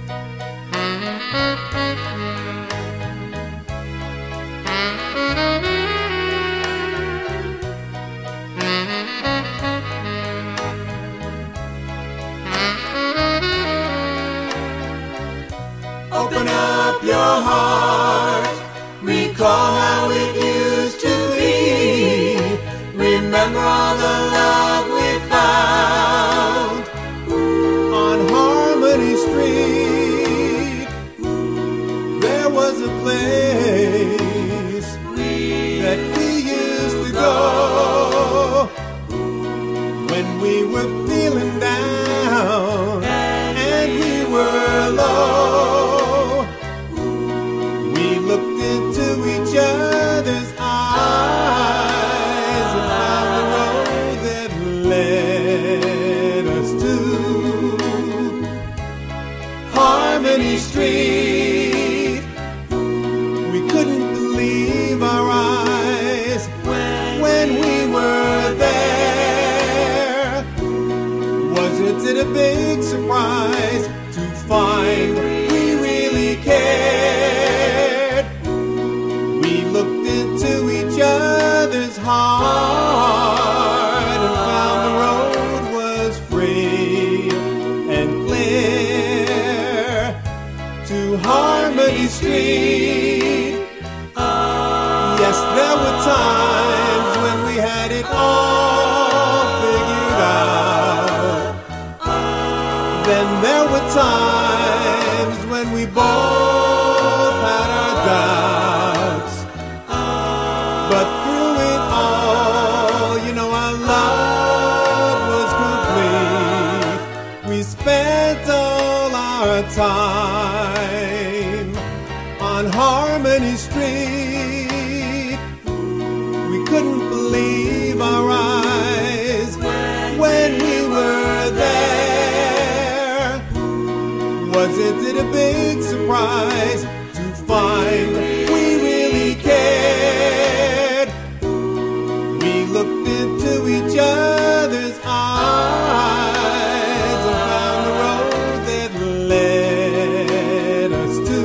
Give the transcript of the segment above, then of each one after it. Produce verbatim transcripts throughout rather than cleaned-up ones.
Open up your heart, recall how it used to be. Remember all the love we found on Harmony Street. There was a place that we used to go when we were feeling down and we were low. Looked into each other's eyes and found the road that led us to Harmony Street. We couldn't believe our eyes when we were there. Wasn't it a big surprise to find we really cared? Looked into each other's heart and found the road was free and clear to Harmony Street. Yes, there were times when we had it all figured out. Then there were times when we both had our doubts. But through it all, you know, our love was complete. We spent all our time on Harmony Street. We couldn't believe our eyes when we were there. Wasn't it a big surprise to find we really cared? Looked into each other's eyes and found the road that led us to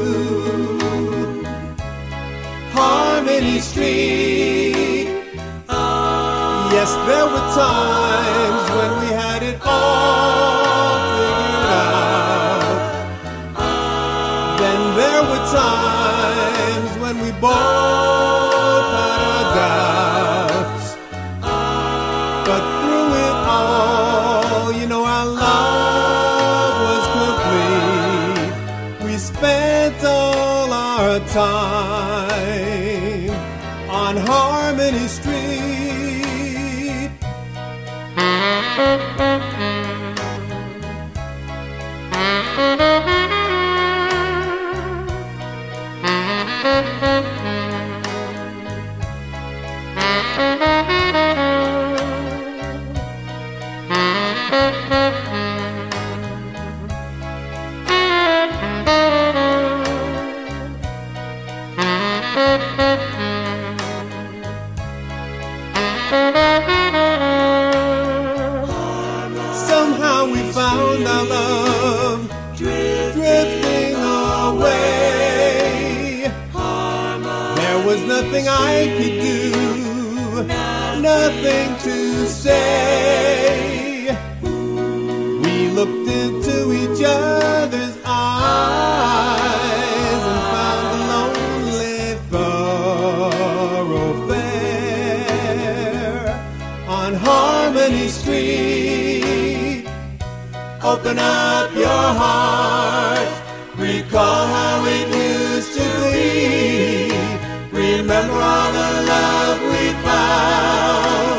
Harmony Street. Yes, there were times when we had it all figured out. Then there were times when we both had our doubts. But through it all, you know, our love was complete. We spent all our time on Harmony Street. Somehow we found our love drifting away. There was nothing I could do, nothing to say. We looked into each other's eyes and found a lonely thoroughfare on Harmony Street. Open up your heart, recall how it used to be. Remember all the love we found